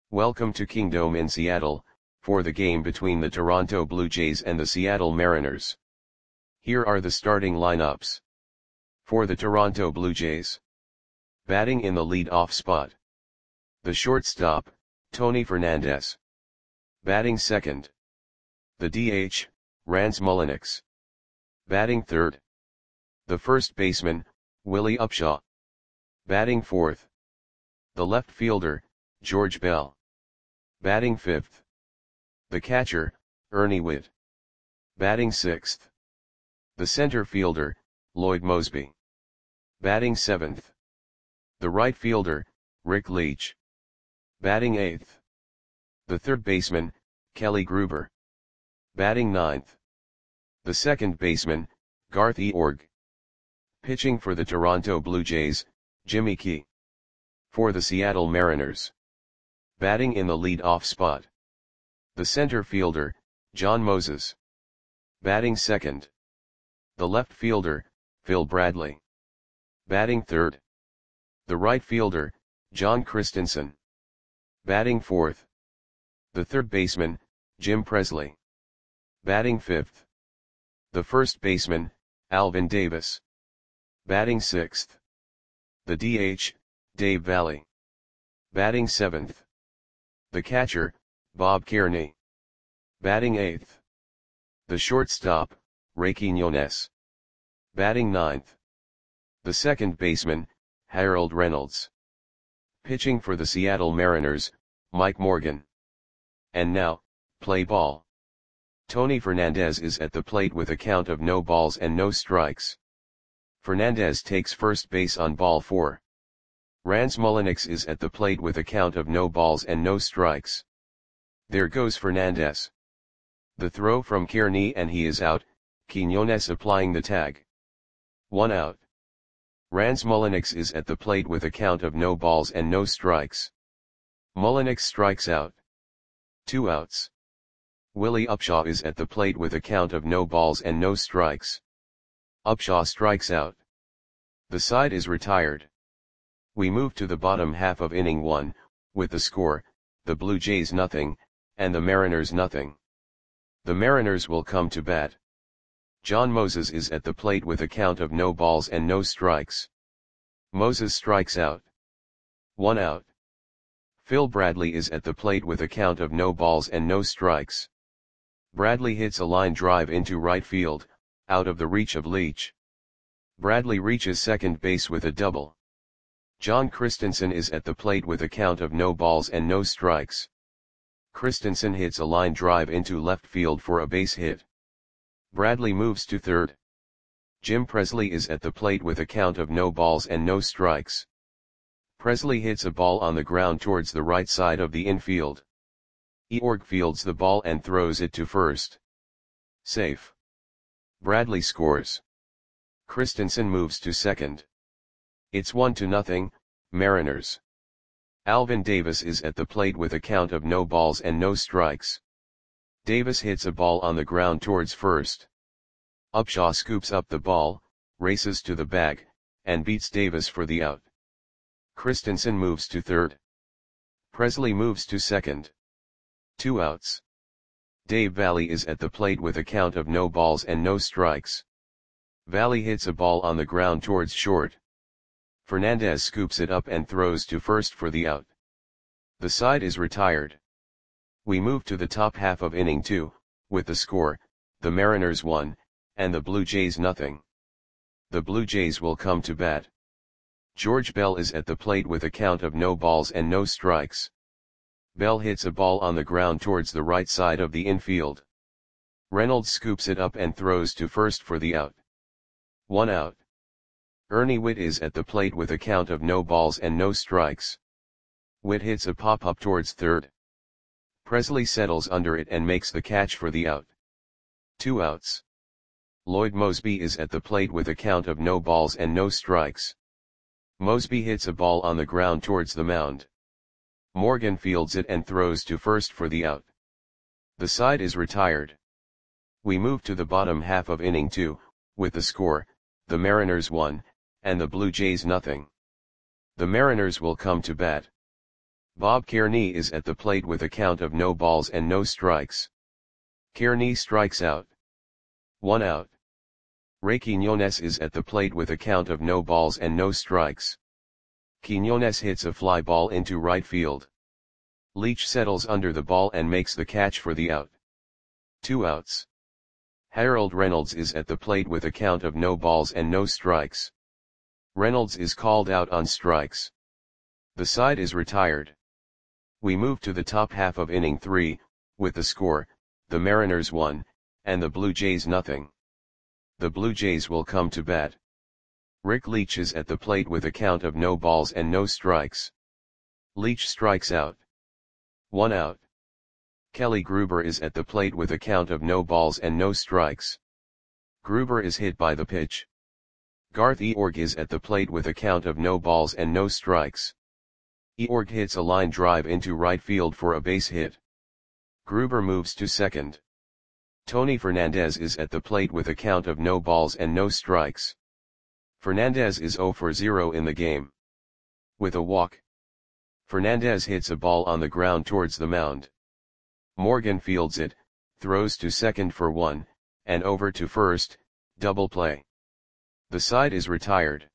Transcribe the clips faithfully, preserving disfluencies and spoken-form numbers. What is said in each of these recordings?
Welcome to Kingdome in Seattle, for the game between the Toronto Blue Jays and the Seattle Mariners. Here are the starting lineups. For the Toronto Blue Jays. Batting in the lead-off spot. The shortstop, Tony Fernandez. Batting second. The D H, Rance Mulliniks. Batting third. The first baseman, Willie Upshaw. Batting fourth. The left fielder, George Bell. Batting fifth. The catcher, Ernie Whitt. Batting sixth. The center fielder, Lloyd Moseby. Batting seventh. The right fielder, Rick Leach. Batting eighth. The third baseman, Kelly Gruber. Batting ninth. The second baseman, Garth Eorg. Pitching for the Toronto Blue Jays, Jimmy Key. For the Seattle Mariners. Batting in the lead-off spot. The center fielder, John Moses. Batting second. The left fielder, Phil Bradley. Batting third. The right fielder, John Christensen. Batting fourth. The third baseman, Jim Presley. Batting fifth. The first baseman, Alvin Davis. Batting sixth. The D H, Dave Valle. Batting seventh. The catcher, Bob Kearney. Batting eighth. The shortstop, Ray Quinones. Batting ninth. The second baseman, Harold Reynolds. Pitching for the Seattle Mariners, Mike Morgan. And now, play ball. Tony Fernandez is at the plate with a count of no balls and no strikes. Fernandez takes first base on ball four. Rance Mulliniks is at the plate with a count of no balls and no strikes. There goes Fernandez. The throw from Kearney and he is out, Quinones applying the tag. One out. Rance Mulliniks is at the plate with a count of no balls and no strikes. Mulliniks strikes out. Two outs. Willie Upshaw is at the plate with a count of no balls and no strikes. Upshaw strikes out. The side is retired. We move to the bottom half of inning one, with the score, the Blue Jays nothing, and the Mariners nothing. The Mariners will come to bat. John Moses is at the plate with a count of no balls and no strikes. Moses strikes out. One out. Phil Bradley is at the plate with a count of no balls and no strikes. Bradley hits a line drive into right field, out of the reach of Leach. Bradley reaches second base with a double. John Christensen is at the plate with a count of no balls and no strikes. Christensen hits a line drive into left field for a base hit. Bradley moves to third. Jim Presley is at the plate with a count of no balls and no strikes. Presley hits a ball on the ground towards the right side of the infield. Eorg fields the ball and throws it to first. Safe. Bradley scores. Christensen moves to second. It's one to nothing, Mariners. Alvin Davis is at the plate with a count of no balls and no strikes. Davis hits a ball on the ground towards first. Upshaw scoops up the ball, races to the bag, and beats Davis for the out. Christensen moves to third. Presley moves to second. Two outs. Dave Valle is at the plate with a count of no balls and no strikes. Valle hits a ball on the ground towards short. Fernandez scoops it up and throws to first for the out. The side is retired. We move to the top half of inning two, with the score, the Mariners one, and the Blue Jays nothing. The Blue Jays will come to bat. George Bell is at the plate with a count of no balls and no strikes. Bell hits a ball on the ground towards the right side of the infield. Reynolds scoops it up and throws to first for the out. One out. Ernie Whitt is at the plate with a count of no balls and no strikes. Whitt hits a pop-up towards third. Presley settles under it and makes the catch for the out. Two outs. Lloyd Moseby is at the plate with a count of no balls and no strikes. Moseby hits a ball on the ground towards the mound. Morgan fields it and throws to first for the out. The side is retired. We move to the bottom half of inning two, with the score, the Mariners one, and the Blue Jays nothing. The Mariners will come to bat. Bob Kearney is at the plate with a count of no balls and no strikes. Kearney strikes out. One out. Ray Quiñones is at the plate with a count of no balls and no strikes. Quiñones hits a fly ball into right field. Leach settles under the ball and makes the catch for the out. Two outs. Harold Reynolds is at the plate with a count of no balls and no strikes. Reynolds is called out on strikes. The side is retired. We move to the top half of inning three, with the score, the Mariners one, and the Blue Jays nothing. The Blue Jays will come to bat. Rick Leach is at the plate with a count of no balls and no strikes. Leach strikes out. One out. Kelly Gruber is at the plate with a count of no balls and no strikes. Gruber is hit by the pitch. Garth Eorg is at the plate with a count of no balls and no strikes. Eorg hits a line drive into right field for a base hit. Gruber moves to second. Tony Fernandez is at the plate with a count of no balls and no strikes. Fernandez is zero for zero in the game. With a walk, Fernandez hits a ball on the ground towards the mound. Morgan fields it, throws to second for one, and over to first, double play. The side is retired.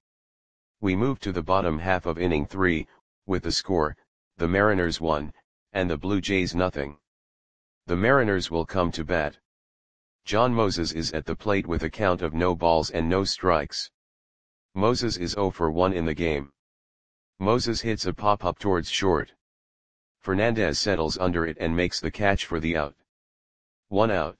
We move to the bottom half of inning three, with the score, the Mariners one, and the Blue Jays nothing. The Mariners will come to bat. John Moses is at the plate with a count of no balls and no strikes. Moses is zero for one in the game. Moses hits a pop-up towards short. Fernandez settles under it and makes the catch for the out. One out.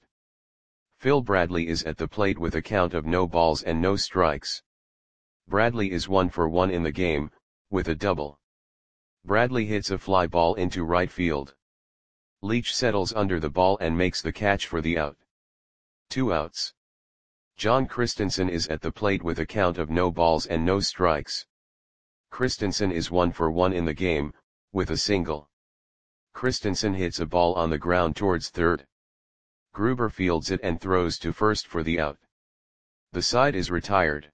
Phil Bradley is at the plate with a count of no balls and no strikes. Bradley is one for one in the game, with a double. Bradley hits a fly ball into right field. Leach settles under the ball and makes the catch for the out. Two outs. John Christensen is at the plate with a count of no balls and no strikes. Christensen is one for one in the game, with a single. Christensen hits a ball on the ground towards third. Gruber fields it and throws to first for the out. The side is retired.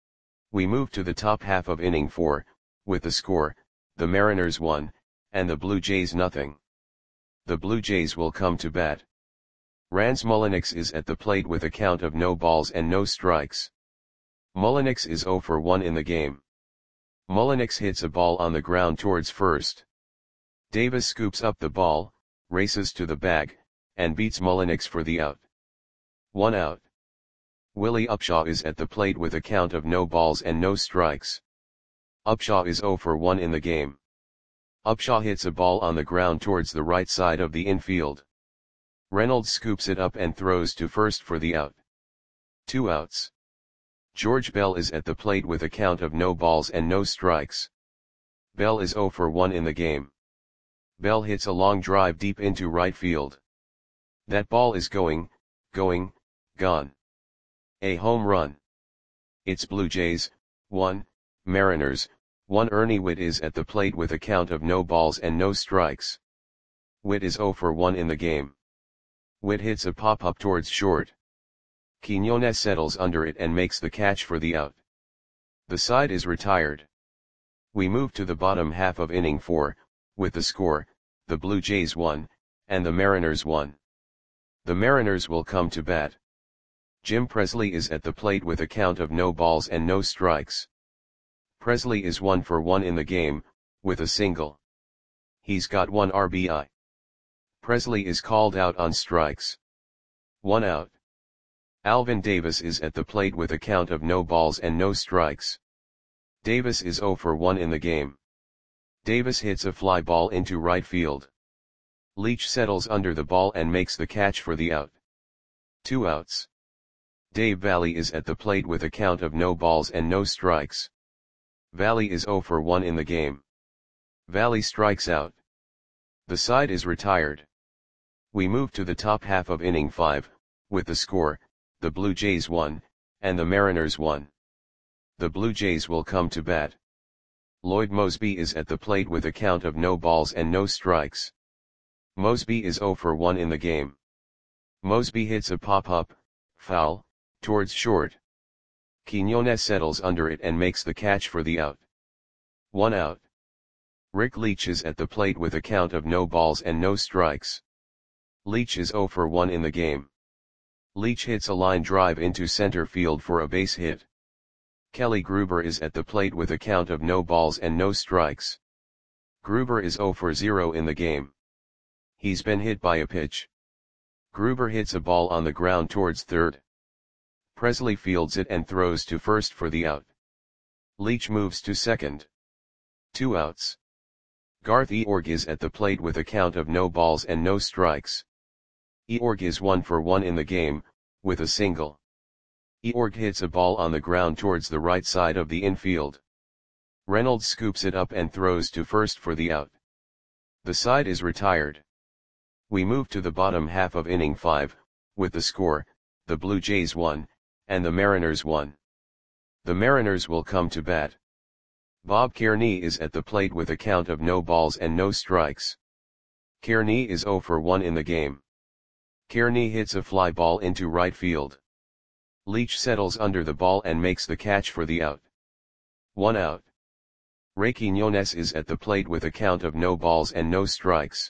We move to the top half of inning four, with the score, the Mariners one, and the Blue Jays nothing. The Blue Jays will come to bat. Rance Mulliniks is at the plate with a count of no balls and no strikes. Mulliniks is zero for one in the game. Mulliniks hits a ball on the ground towards first. Davis scoops up the ball, races to the bag, and beats Mulliniks for the out. One out. Willie Upshaw is at the plate with a count of no balls and no strikes. Upshaw is zero for one in the game. Upshaw hits a ball on the ground towards the right side of the infield. Reynolds scoops it up and throws to first for the out. Two outs. George Bell is at the plate with a count of no balls and no strikes. Bell is zero for one in the game. Bell hits a long drive deep into right field. That ball is going, going, gone. A home run. It's Blue Jays, one, Mariners, one. Ernie Whitt is at the plate with a count of no balls and no strikes. Whitt is zero for one in the game. Whitt hits a pop-up towards short. Quiñones settles under it and makes the catch for the out. The side is retired. We move to the bottom half of inning four, with the score, the Blue Jays one, and the Mariners one. The Mariners will come to bat. Jim Presley is at the plate with a count of no balls and no strikes. Presley is one for one in the game, with a single. He's got one R B I. Presley is called out on strikes. One out. Alvin Davis is at the plate with a count of no balls and no strikes. Davis is zero for one in the game. Davis hits a fly ball into right field. Leach settles under the ball and makes the catch for the out. Two outs. Dave Valle is at the plate with a count of no balls and no strikes. Valle is zero for one in the game. Valle strikes out. The side is retired. We move to the top half of inning five, with the score, the Blue Jays one, and the Mariners one. The Blue Jays will come to bat. Lloyd Moseby is at the plate with a count of no balls and no strikes. Moseby is zero for one in the game. Moseby hits a pop-up, foul, towards short. Quiñones settles under it and makes the catch for the out. One out. Rick Leach is at the plate with a count of no balls and no strikes. Leach is zero for one in the game. Leach hits a line drive into center field for a base hit. Kelly Gruber is at the plate with a count of no balls and no strikes. Gruber is zero for zero in the game. He's been hit by a pitch. Gruber hits a ball on the ground towards third. Presley fields it and throws to first for the out. Leach moves to second. Two outs. Garth Eorg is at the plate with a count of no balls and no strikes. Eorg is one for one in the game, with a single. Eorg hits a ball on the ground towards the right side of the infield. Reynolds scoops it up and throws to first for the out. The side is retired. We move to the bottom half of inning five, with the score, the Blue Jays won, and the Mariners won. The Mariners will come to bat. Bob Kearney is at the plate with a count of no balls and no strikes. Kearney is zero for one in the game. Kearney hits a fly ball into right field. Leach settles under the ball and makes the catch for the out. One out. Ray Quiñones is at the plate with a count of no balls and no strikes.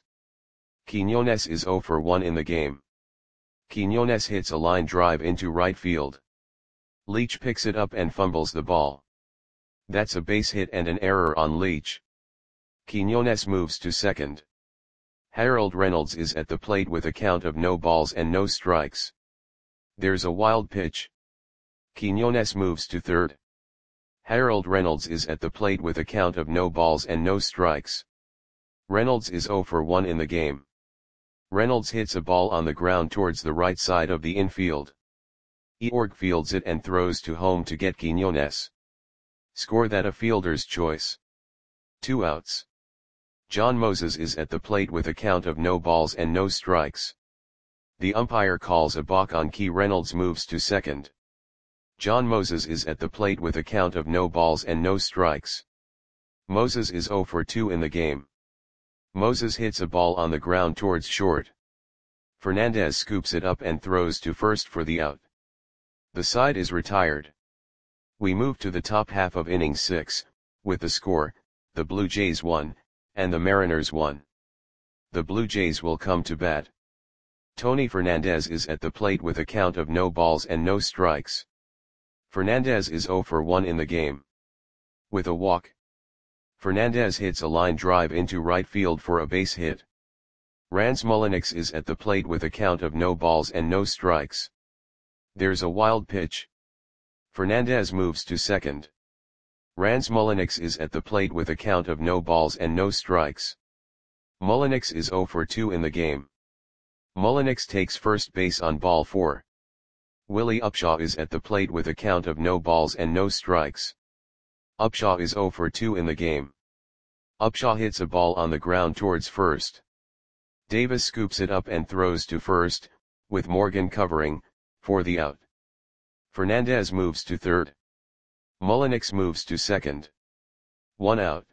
Quiñones is zero for one in the game. Quiñones hits a line drive into right field. Leach picks it up and fumbles the ball. That's a base hit and an error on Leach. Quiñones moves to second. Harold Reynolds is at the plate with a count of no balls and no strikes. There's a wild pitch. Quiñones moves to third. Harold Reynolds is at the plate with a count of no balls and no strikes. Reynolds is zero for one in the game. Reynolds hits a ball on the ground towards the right side of the infield. Eorg fields it and throws to home to get Quiñones. Score that a fielder's choice. Two outs. John Moses is at the plate with a count of no balls and no strikes. The umpire calls a balk on Key. Reynolds moves to second. John Moses is at the plate with a count of no balls and no strikes. Moses is zero for two in the game. Moses hits a ball on the ground towards short. Fernandez scoops it up and throws to first for the out. The side is retired. We move to the top half of inning six, with the score, the Blue Jays won, and the Mariners won. The Blue Jays will come to bat. Tony Fernandez is at the plate with a count of no balls and no strikes. Fernandez is zero for one in the game. With a walk. Fernandez hits a line drive into right field for a base hit. Rans Mulliniks is at the plate with a count of no balls and no strikes. There's a wild pitch. Fernandez moves to second. Rans Mulliniks is at the plate with a count of no balls and no strikes. Mulliniks is zero for two in the game. Mulliniks takes first base on ball four. Willie Upshaw is at the plate with a count of no balls and no strikes. Upshaw is zero for two in the game. Upshaw hits a ball on the ground towards first. Davis scoops it up and throws to first, with Morgan covering, for the out. Fernandez moves to third. Mulliniks moves to second. One out.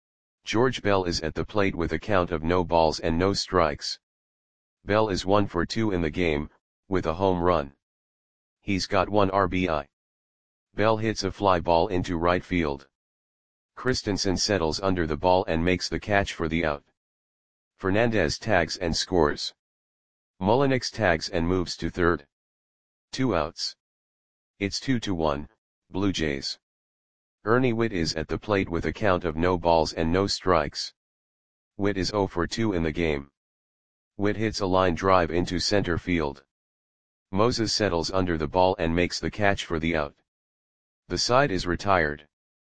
George Bell is at the plate with a count of no balls and no strikes. Bell is one for two in the game, with a home run. He's got one R B I. Bell hits a fly ball into right field. Christensen settles under the ball and makes the catch for the out. Fernandez tags and scores. Mulliniks tags and moves to third. Two outs. It's two to one, Blue Jays. Ernie Whitt is at the plate with a count of no balls and no strikes. Whitt is zero for two in the game. Whitt hits a line drive into center field. Moses settles under the ball and makes the catch for the out. The side is retired.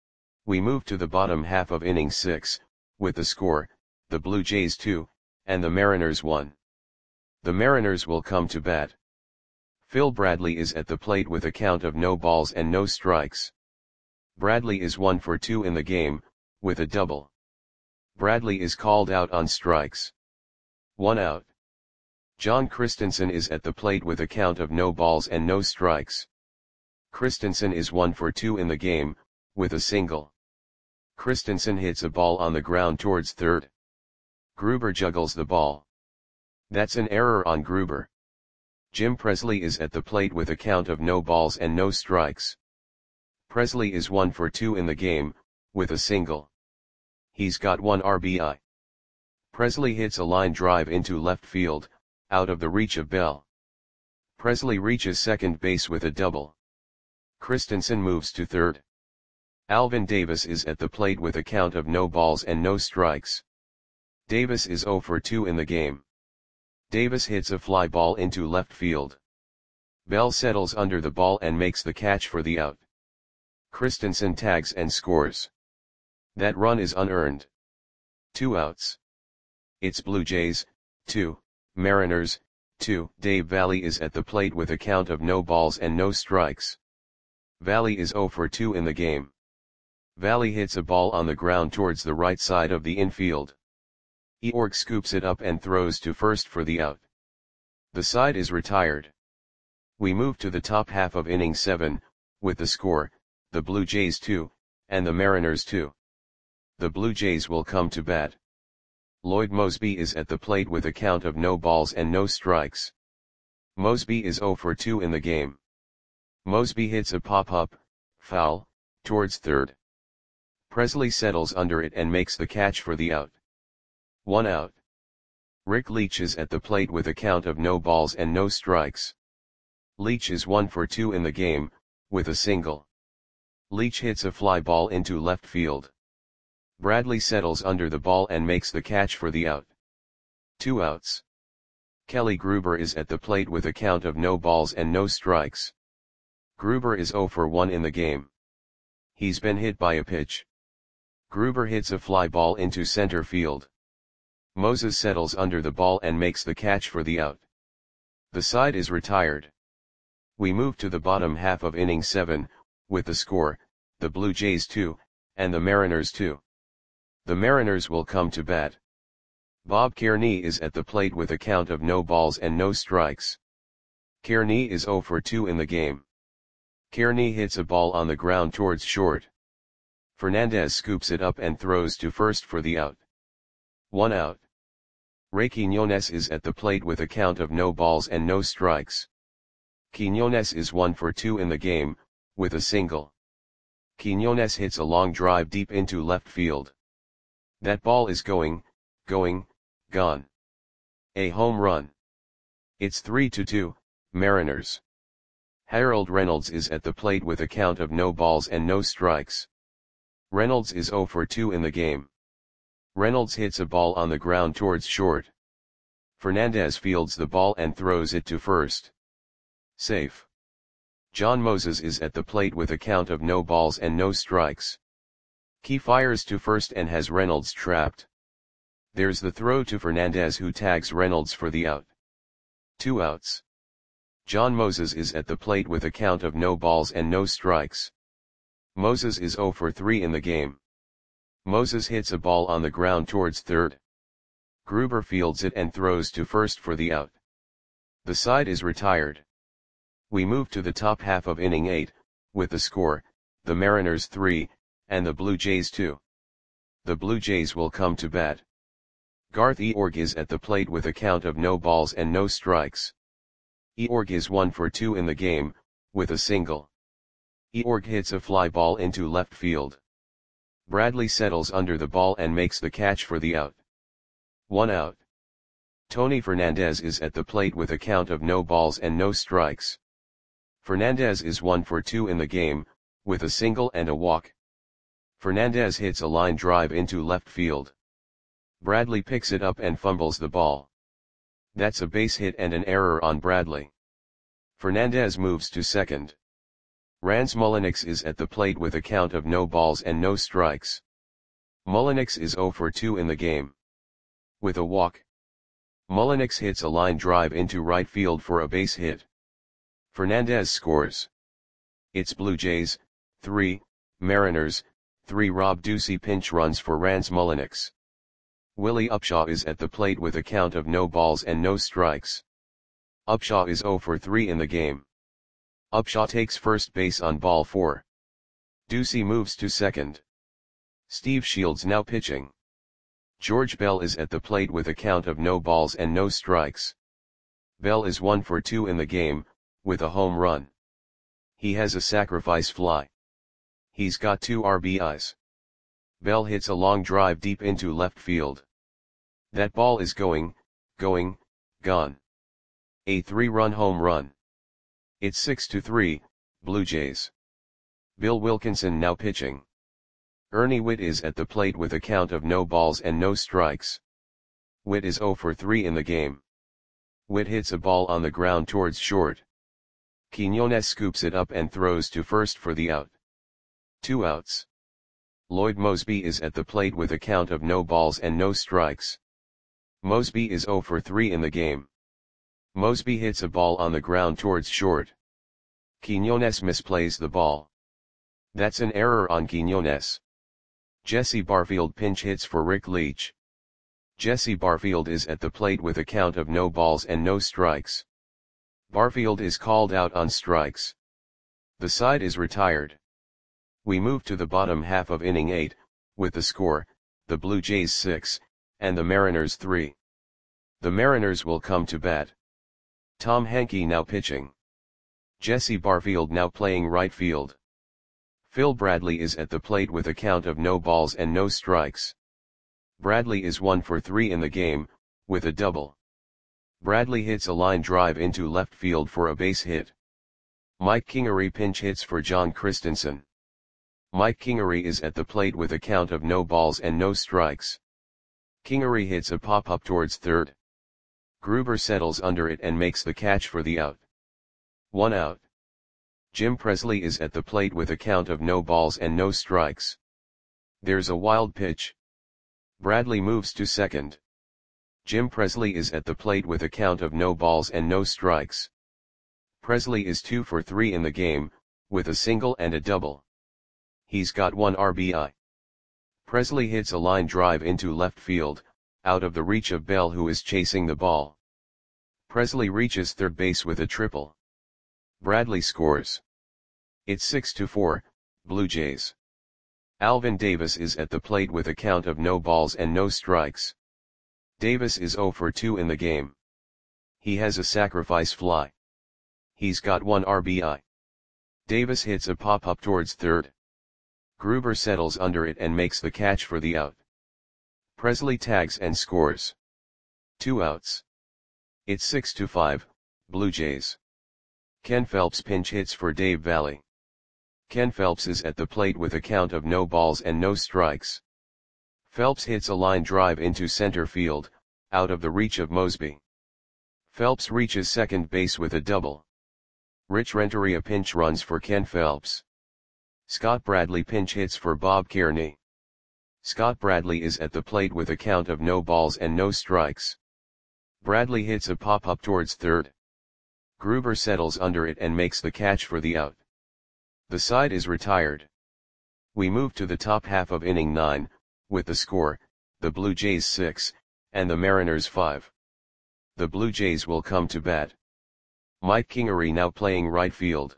We move to the bottom half of inning six, with the score, the Blue Jays two, and the Mariners one. The Mariners will come to bat. Phil Bradley is at the plate with a count of no balls and no strikes. Bradley is one for two in the game, with a double. Bradley is called out on strikes. One out. John Christensen is at the plate with a count of no balls and no strikes. Christensen is one for two in the game, with a single. Christensen hits a ball on the ground towards third. Gruber juggles the ball. That's an error on Gruber. Jim Presley is at the plate with a count of no balls and no strikes. Presley is one for two in the game, with a single. He's got one R B I. Presley hits a line drive into left field, out of the reach of Bell. Presley reaches second base with a double. Christensen moves to third. Alvin Davis is at the plate with a count of no balls and no strikes. Davis is oh for two in the game. Davis hits a fly ball into left field. Bell settles under the ball and makes the catch for the out. Christensen tags and scores. That run is unearned. Two outs. It's Blue Jays, two, Mariners, two. Dave Valle is at the plate with a count of no balls and no strikes. Valle is oh for two in the game. Valle hits a ball on the ground towards the right side of the infield. Eorg scoops it up and throws to first for the out. The side is retired. We move to the top half of inning seven, with the score, the Blue Jays two, and the Mariners two. The Blue Jays will come to bat. Lloyd Moseby is at the plate with a count of no balls and no strikes. Moseby is oh for two in the game. Moseby hits a pop-up, foul, towards third. Presley settles under it and makes the catch for the out. One out. Rick Leach is at the plate with a count of no balls and no strikes. Leach is one for two in the game, with a single. Leach hits a fly ball into left field. Bradley settles under the ball and makes the catch for the out. Two outs. Kelly Gruber is at the plate with a count of no balls and no strikes. Gruber is oh for one in the game. He's been hit by a pitch. Gruber hits a fly ball into center field. Moses settles under the ball and makes the catch for the out. The side is retired. We move to the bottom half of inning seven, with the score, the Blue Jays two, and the Mariners two. The Mariners will come to bat. Bob Kearney is at the plate with a count of no balls and no strikes. Kearney is oh for two in the game. Kearney hits a ball on the ground towards short. Fernandez scoops it up and throws to first for the out. One out. Ray Quinones is at the plate with a count of no balls and no strikes. Quinones is one for two in the game, with a single. Quinones hits a long drive deep into left field. That ball is going, going, gone. A home run. It's three to two, Mariners. Harold Reynolds is at the plate with a count of no balls and no strikes. Reynolds is oh for two in the game. Reynolds hits a ball on the ground towards short. Fernandez fields the ball and throws it to first. Safe. John Moses is at the plate with a count of no balls and no strikes. He fires to first and has Reynolds trapped. There's the throw to Fernandez, who tags Reynolds for the out. Two outs. John Moses is at the plate with a count of no balls and no strikes. Moses is oh for three in the game. Moses hits a ball on the ground towards third. Gruber fields it and throws to first for the out. The side is retired. We move to the top half of inning eight, with the score, the Mariners three, and the Blue Jays two. The Blue Jays will come to bat. Garth Eorg is at the plate with a count of no balls and no strikes. Eorg is one for two in the game, with a single. Eorg hits a fly ball into left field. Bradley settles under the ball and makes the catch for the out. One out. Tony Fernandez is at the plate with a count of no balls and no strikes. Fernandez is one for two in the game, with a single and a walk. Fernandez hits a line drive into left field. Bradley picks it up and fumbles the ball. That's a base hit and an error on Bradley. Fernandez moves to second. Rans Mulliniks is at the plate with a count of no balls and no strikes. Mulliniks is oh for two in the game. With a walk. Mulliniks hits a line drive into right field for a base hit. Fernandez scores. It's Blue Jays, three, Mariners, three. Rob Ducey pinch runs for Rans Mulliniks. Willie Upshaw is at the plate with a count of no balls and no strikes. Upshaw is oh for three in the game. Upshaw takes first base on ball four. Ducey moves to second. Steve Shields now pitching. George Bell is at the plate with a count of no balls and no strikes. Bell is one for two in the game, with a home run. He has a sacrifice fly. He's got two R B Is. Bell hits a long drive deep into left field. That ball is going, going, gone. A three-run home run. It's six to three, Blue Jays. Bill Wilkinson now pitching. Ernie Whitt is at the plate with a count of no balls and no strikes. Whitt is zero for three in the game. Whitt hits a ball on the ground towards short. Quiñones scoops it up and throws to first for the out. Two outs. Lloyd Moseby is at the plate with a count of no balls and no strikes. Moseby is zero for three in the game. Moseby hits a ball on the ground towards short. Quiñones misplays the ball. That's an error on Quiñones. Jesse Barfield pinch hits for Rick Leach. Jesse Barfield is at the plate with a count of no balls and no strikes. Barfield is called out on strikes. The side is retired. We move to the bottom half of inning eight, with the score, the Blue Jays six, and the Mariners three. The Mariners will come to bat. Tom Henke now pitching. Jesse Barfield now playing right field. Phil Bradley is at the plate with a count of no balls and no strikes. Bradley is one for three in the game, with a double. Bradley hits a line drive into left field for a base hit. Mike Kingery pinch hits for John Christensen. Mike Kingery is at the plate with a count of no balls and no strikes. Kingery hits a pop-up towards third. Gruber settles under it and makes the catch for the out. One out. Jim Presley is at the plate with a count of no balls and no strikes. There's a wild pitch. Bradley moves to second. Jim Presley is at the plate with a count of no balls and no strikes. Presley is two for three in the game, with a single and a double. He's got one R B I. Presley hits a line drive into left field, out of the reach of Bell, who is chasing the ball. Presley reaches third base with a triple. Bradley scores. It's six to four, Blue Jays. Alvin Davis is at the plate with a count of no balls and no strikes. Davis is zero for two in the game. He has a sacrifice fly. He's got one R B I. Davis hits a pop-up towards third. Gruber settles under it and makes the catch for the out. Presley tags and scores. Two outs. It's six to five, Blue Jays. Ken Phelps pinch hits for Dave Valle. Ken Phelps is at the plate with a count of no balls and no strikes. Phelps hits a line drive into center field, out of the reach of Moseby. Phelps reaches second base with a double. Rich Renteria pinch runs for Ken Phelps. Scott Bradley pinch hits for Bob Kearney. Scott Bradley is at the plate with a count of no balls and no strikes. Bradley hits a pop-up towards third. Gruber settles under it and makes the catch for the out. The side is retired. We move to the top half of inning nine, with the score, the Blue Jays six, and the Mariners five. The Blue Jays will come to bat. Mike Kingery now playing right field.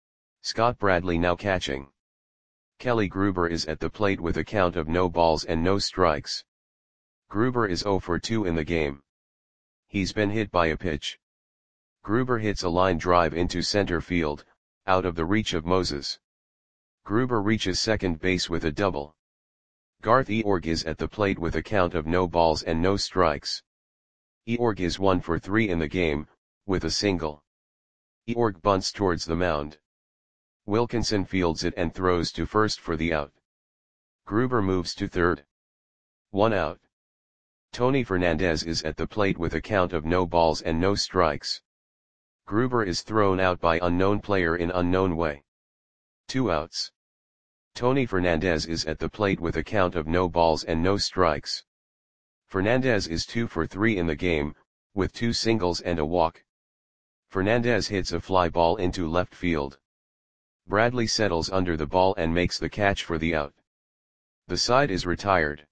Scott Bradley now catching. Kelly Gruber is at the plate with a count of no balls and no strikes. Gruber is zero for two in the game. He's been hit by a pitch. Gruber hits a line drive into center field, out of the reach of Moses. Gruber reaches second base with a double. Garth Eorg is at the plate with a count of no balls and no strikes. Eorg is one for three in the game, with a single. Eorg bunts towards the mound. Wilkinson fields it and throws to first for the out. Gruber moves to third. One out. Tony Fernandez is at the plate with a count of no balls and no strikes. Gruber is thrown out by unknown player in unknown way. Two outs. Tony Fernandez is at the plate with a count of no balls and no strikes. Fernandez is two for three in the game, with two singles and a walk. Fernandez hits a fly ball into left field. Bradley settles under the ball and makes the catch for the out. The side is retired.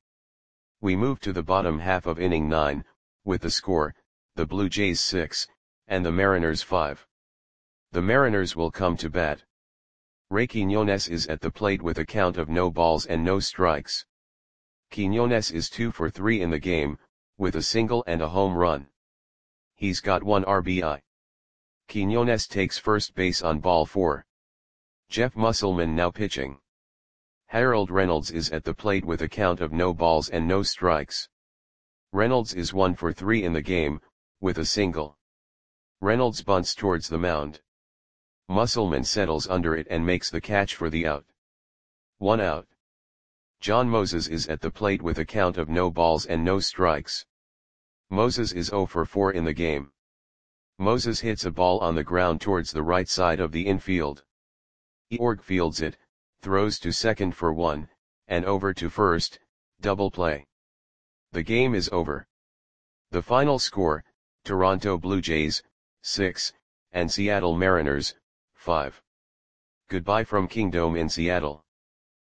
We move to the bottom half of inning nine, with the score, the Blue Jays six, and the Mariners five. The Mariners will come to bat. Ray Quiñones is at the plate with a count of no balls and no strikes. Quiñones is two for three in the game, with a single and a home run. He's got one R B I. Quiñones takes first base on ball four. Jeff Musselman now pitching. Harold Reynolds is at the plate with a count of no balls and no strikes. Reynolds is one for three in the game, with a single. Reynolds bunts towards the mound. Musselman settles under it and makes the catch for the out. One out. John Moses is at the plate with a count of no balls and no strikes. Moses is zero for four in the game. Moses hits a ball on the ground towards the right side of the infield. Eorg fields it, throws to second for one, and over to first, double play. The game is over. The final score, Toronto Blue Jays, six, and Seattle Mariners, five. Goodbye from Kingdome in Seattle.